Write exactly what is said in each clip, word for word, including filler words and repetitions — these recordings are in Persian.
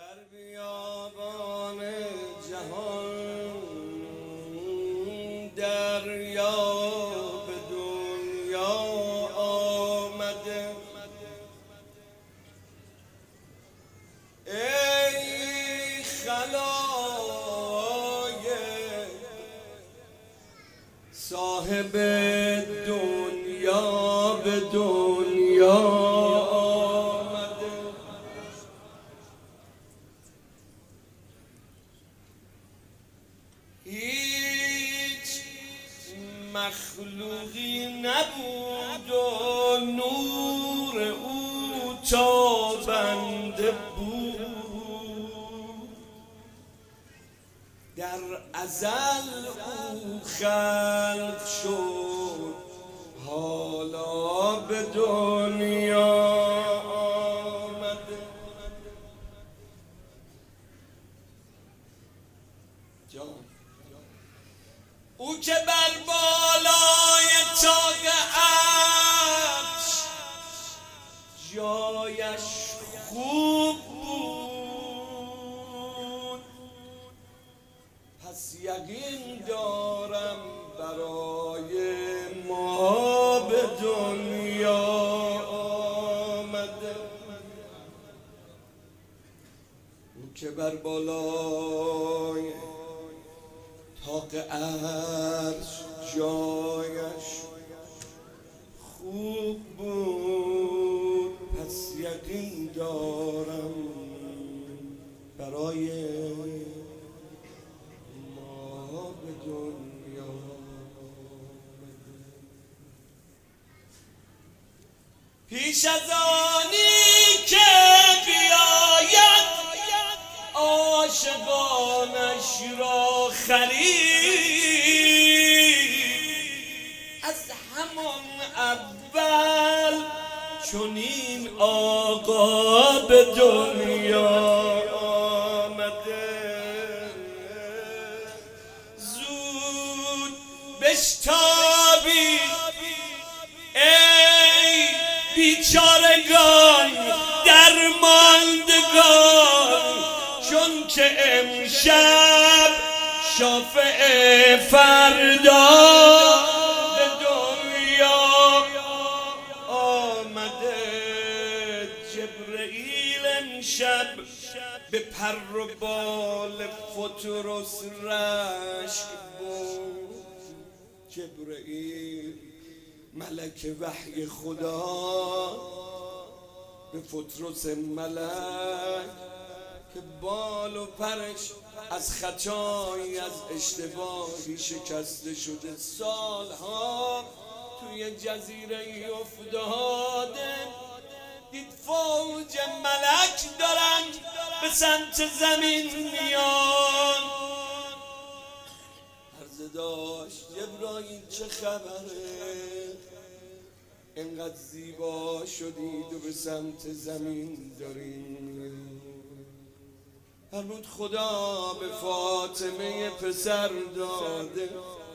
در بیابان جهان دریا به دنیا آمده، ای خلایق صاحب دنیا به دنیا مخلوقی نبود و نور او تابنده بود، در ازل او خلق شد حالا به دنیا آمده. جان او که بر بالای طاق عرش جایش خوب بود، پس یقین دارم برای ما به دنیا آمده. او که بر بالای طاق عرش جایش خوب بود، پس یقین دارم برای ما به دنیا آمده. پیش از آنی که بیاید عاشقانش را خرید، از همان اول چنین آقا به دنیا آمده. زود بشتابید ای بیچارگان درماندگان، چون که امشب شافع فردا به دنیا آمده. جبرئیل امشب به پر و بال فترس رشک بود. جبرئیل ملک وحی خدا به فترس ملک که بال و پرش از خطایی از اشتباهی شکسته شده، سالها توی جزیره افتاده، دید فوج ملک دارن به سمت زمین میان. عرض داشت جبرائیل چه خبره، اینقدر زیبا شدید و به سمت زمین دارین؟ فرمود خدا به فاطمه پسر داده،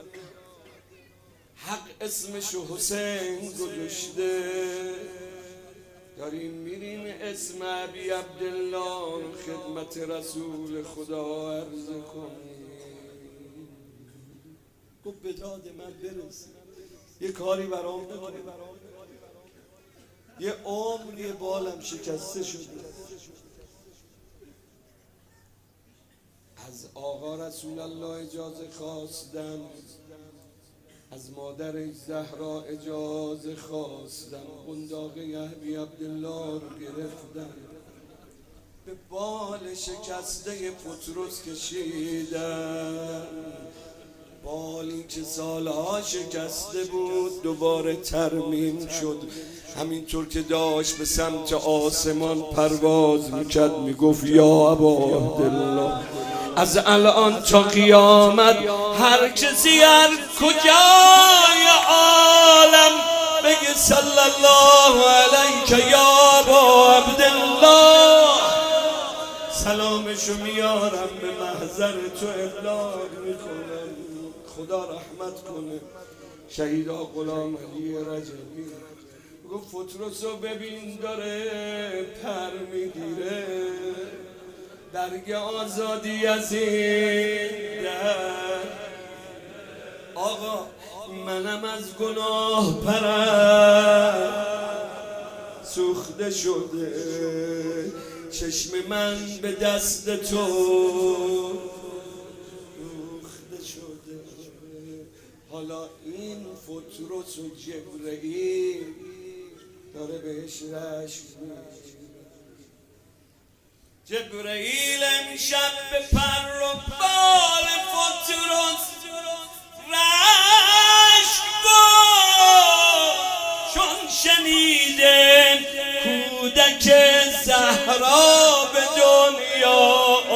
حق اسمشو حسین گذاشته، داریم میریم اسم ابی عبدالله خدمت رسول خدا عرض کنیم. گفت به داد من برسی، یه کاری برام بکنه، یه عمر یه بالم شکسته شده. از آقا رسول الله اجازه خواستم، از مادر زهرا اجازه خواستم، قنداق ابی عبدالله رو گرفتم، به بال شکسته پطرس کشیدم. بالی که سالها شکسته بود دوباره ترمیم شد. همینطور که داشت به سمت آسمان پرواز میکرد میگفت یا ابا عبدالله، از الان تا قیامت هر کسی هر کجای عالم بگه صلی الله علیک یا ابا عبدالله، سلامشو میارم به محضر تو ابلاغ میکنم. خدا رحمت کنه شهیدا غلام علی رجبی. گفت فترسو ببین داره پر میگیره، برگ آزادی از این در. آقا منم از گناه پرم سوخته شده، چشم من به دست تو دوخته شده. حالا این فترس و جبرئیل داره بهش رشک میشه. جبرئیل امشب به پر و بال فترس رشک بود، چون شنیده کودک زهرا به دنیا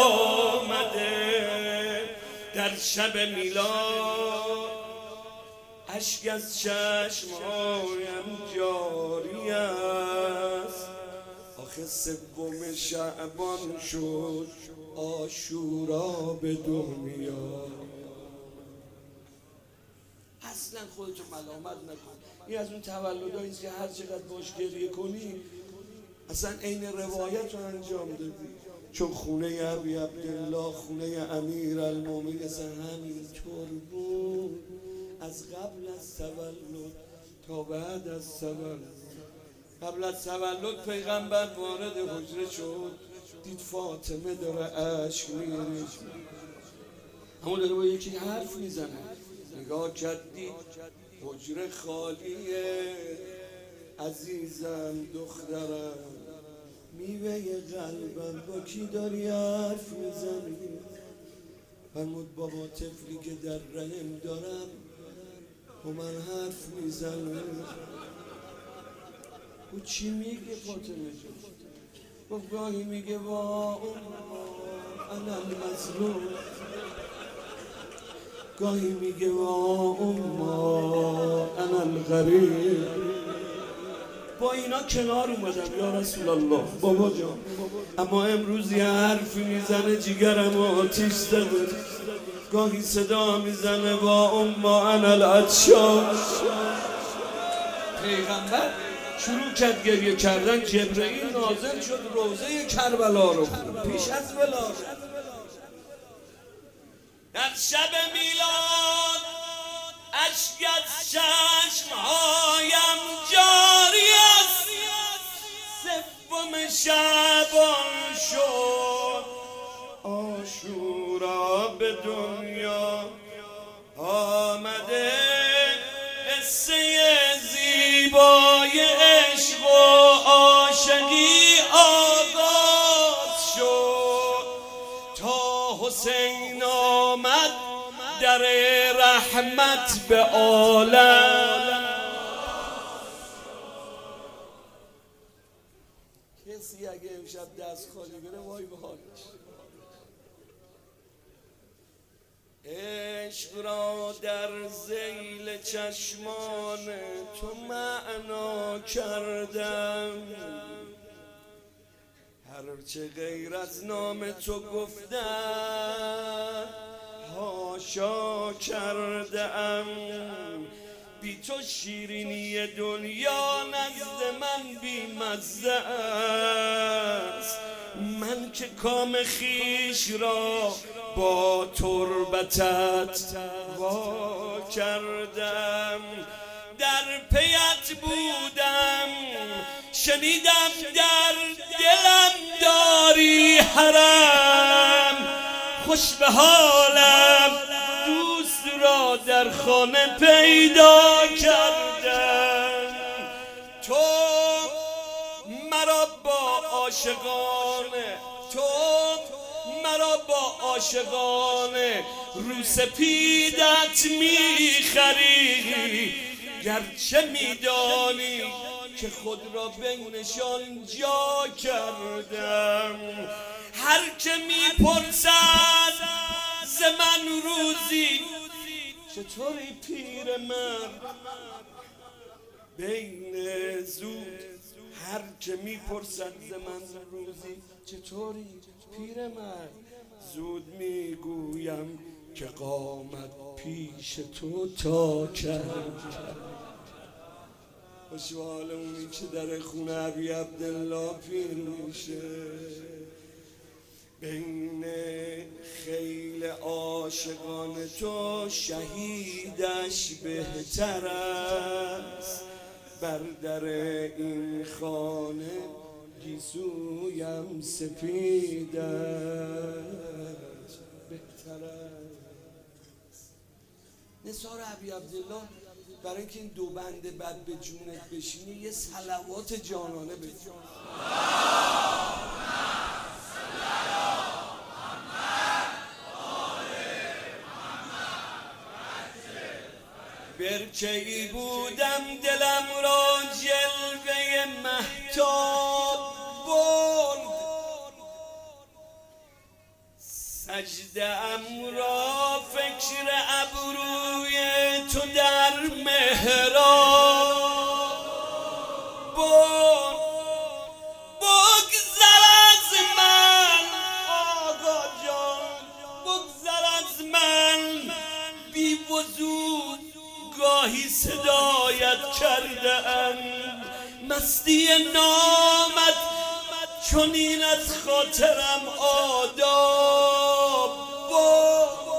آمده. در شب میلاد اشک از چشمهایم جاری است. آخه سوم شعبان شد عاشورا به دنیا. اصلا خودتو ملامت نکن. این از اون تولدهایی است که هر چقدر باش گریه کنی اصلا عین روایت رو انجام دادی. چون خونه ابی عبدالله، خونه امیر المومنین اصلا همینطور بود از قبل از تولد تا بعد از تولد. قبل از تولد پیغمبر وارد حجره شد، دید فاطمه داره اشک میریزه، اما داره با یکی حرف میزنه. نگاه کرد دید حجره خالیه. عزیزم دخترم میوه قلبم با کی داری حرف میزنی؟ فرمود بابا طفلی که در رحم دارم با من حرف میزنه. او چی میگه فاطمه جون؟ گفت گاهی میگه وا انا المظلوم، گاهی میگه وا اما انا الغریب. با اینا کنار اومدم یا رسول الله بابا جان، اما امروز یه حرفی میزنه جیگرم آتیش زده. گاهی صدا میزنه وا اما انا العطشان. پیغمبر شروع کرد گریه کردن. جبرئیل نازل شد روضه کربلا رو پیش از ولادت. در شب میلاد اشک از چشمهایم جاری است. سوم شعبان شد عاشورا به دنیا آمده. قصه زیبای عشق و عاشقی آغاز شد تا حسین آمد در رحمت به عالم. کسی اگه امشب دست خالی بره وای به حالش. عشق را در ذیل چشمان تو معنا کردم، هرچه غیر از نام تو گفتم هاشا کردم. بی تو شیرینی دنیا نزد من بی مزه است. من که کام خیش را با تربتت وا کردم. در پیت بودم شنیدم در دلم داری حرم. خوش به حالم دوست را در خانه پیدا کردم. تو مرا با عاشقانه تو مرا با عاشقانه رو سپیدت میخری. گرچه میدانی که خود را بینشان جا کردم. هر که میپرسد ز من روزی چطوری پیرمرد بین زود. هر که میپرسد ز من روزی چطوری پیرمرد زود میگویم که قامت پیش تو تا کرد. خوشحال اونی که در خونه ابی عبدالله پیر میشه. بین خیل عاشقان تو شهیدش بهتر است، بر در این خانه گیسویم سپید است بهتر است. نثار ابی عبدالله برای اینکه این دو بند بد به جونت بشینه یه صلوات جانانه بجون. برکه‌ای بودم دلم را جلوه مهتاب برد، سجده‌ام را فکر ابروی تو در محراب برد. بگذر از من آقا جان، بگذر از من بی وجود گاهی صدایت کردم، مستی نامت چنین از خاطرم آداب برد.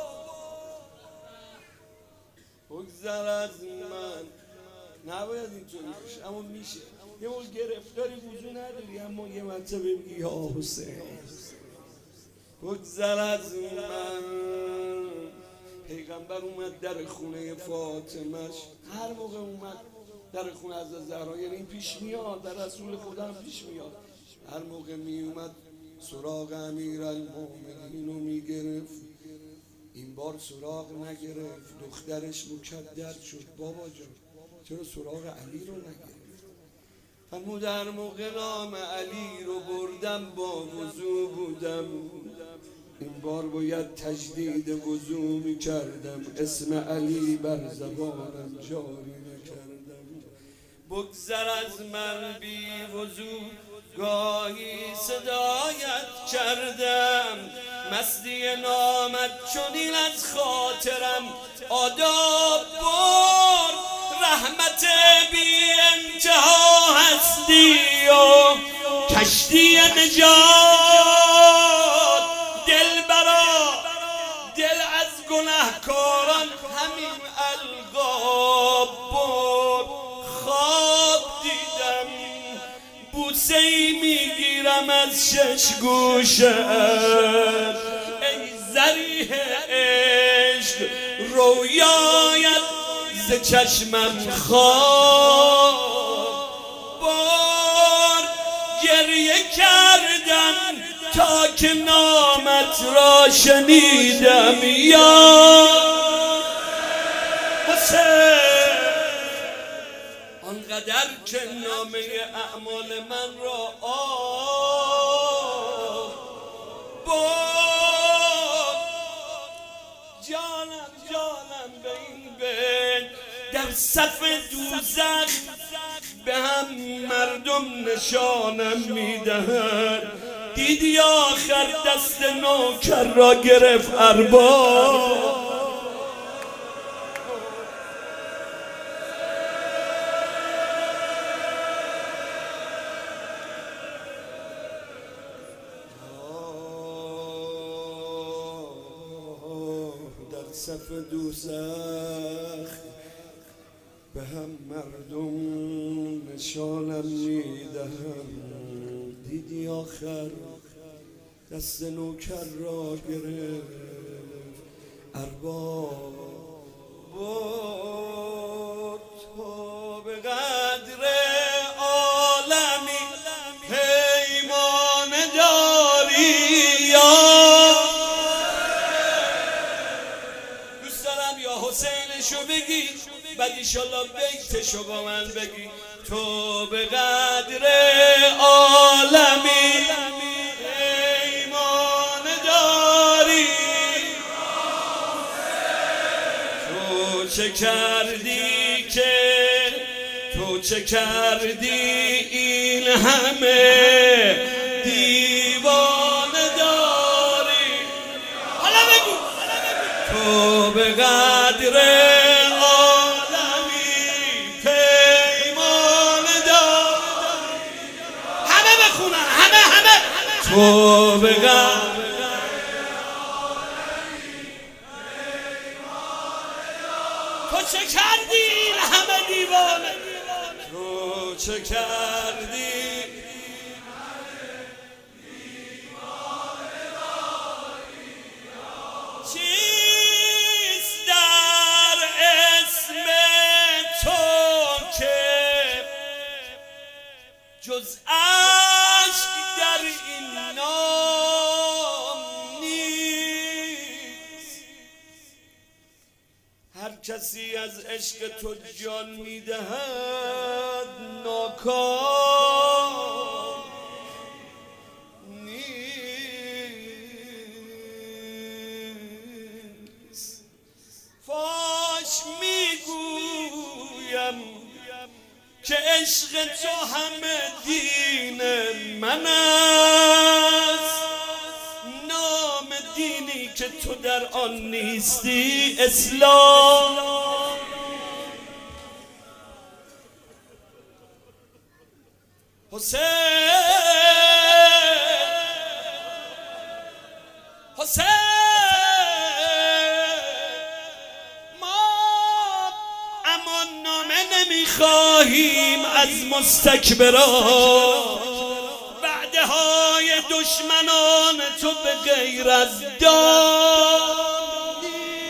بگذر از من، نباید اینطوری باشه اما میشه. یه موقع گرفتاری وجود نداری اما یه مرتبه بگی یا حسین. بگذر از من. پیغمبر اومد در خونه فاطمهش، هر موقع اومد در خونه از زهرا، یعنی این پیش میاد، در رسول خدا هم پیش میاد، هر موقع می اومد سراغ امیرالمومنین رو میگرفت. این بار سراغ نگرفت، دخترش مکدر شد. بابا جان چرا سراغ علی رو نگرفت؟ فرمود در موقع نام علی رو بردم با وضو بودم، این بار باید تجدید وضو می کردم، اسم علی بر زبانم جاری نکردم. بگذر از من بی وضو گاهی صدایت کردم، مستی نامت چنین از خاطرم آداب برد. رحمت بی انتها هستی و کشتی نجات، دل برا دل از گناهکاران همین القاب برد. خواب دیدم بوسه ای میگیرم از شش گوشت، ای ذریح عشق رویایت ز چشمم خواب برد. گریه کردم تا که نامت را شنیدم یا حسین، آنقدر که نامه اعمال من را آب برد. جانم جانم به این بین در صف دوزخ به هم مردم نشانم میدهند. دیدی آخر دست نوکر را گرفت ارباب، در صف دوزخ به هم مردم نشانم میدهند. دیدی آخر دست نوکر را گرفت ارباب بود. تو به قدر عالمی پیمان داری یا دوست دارم یا حسینشو بگی بعد ایشالله بیتشو با من بگی. تو به قدر عالمی ایمان داری، تو چه کردی که تو چه کردی این همه دیوانه داری. حالا بگو تو به قدر تو به غم تو چه کردی این همه دیوانه تو چه کردی چیست در اسم تو که جز عشق در این نام نیست هر کسی از عشق تو جان میدهد ناکام نیست فاش میگویم که عشق تو همه دین من است نام دینی که تو در آن نیستی اسلام حسین حسین نمیخواهیم از مستکبران وعده های دشمنان تو به غیر از دام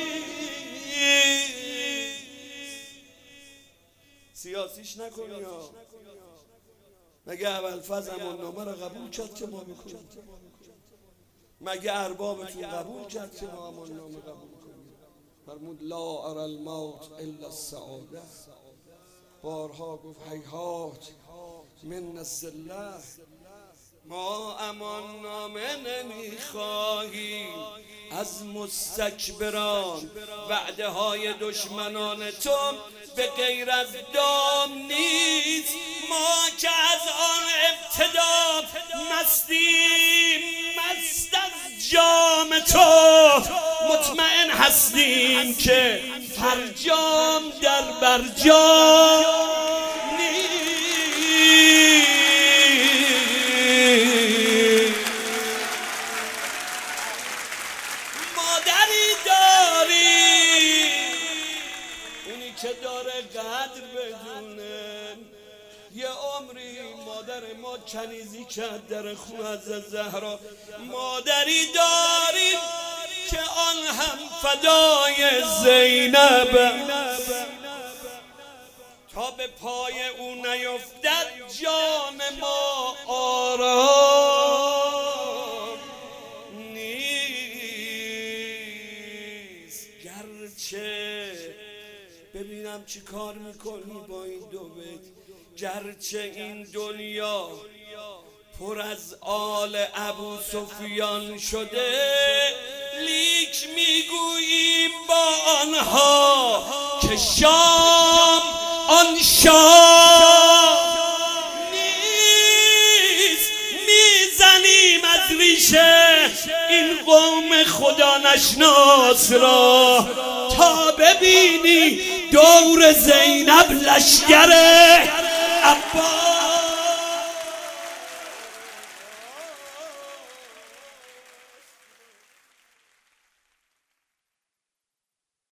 سیاسیش نکنی ها مگه ابوالفضل امان‌نامه را قبول کرد که ما بکنیم مگه اربابتون قبول کرد که ما امان‌نامه قبول کنیم فرمود لا اری الموت الا السعاده بارها گفت هیهات من الذله ما امان نامه نمیخواهیم از مستکبران وعده های دشمنان تو به غیر از دام نیست ما که از آن ابتدا مستیم مست از جام تو مطمئن هستیم که فرجام در برجام نیست مادری داری اونی که داره قدر بدونه یه عمری مادر ما کنیزی کرد در خون از زهرا مادری داریم که آن هم فدای زینب تا به پای او نیفتد جان ما آرام نیست گرچه ببینم چی کار میکنی با این دو بیت گرچه این دنیا پر از آل ابو سفیان شده لیک میگوییم با آنها که شام آن شام نیست میزنیم از ریشه این قوم خدا نشناس را تا ببینی دور زینب لشگر عباس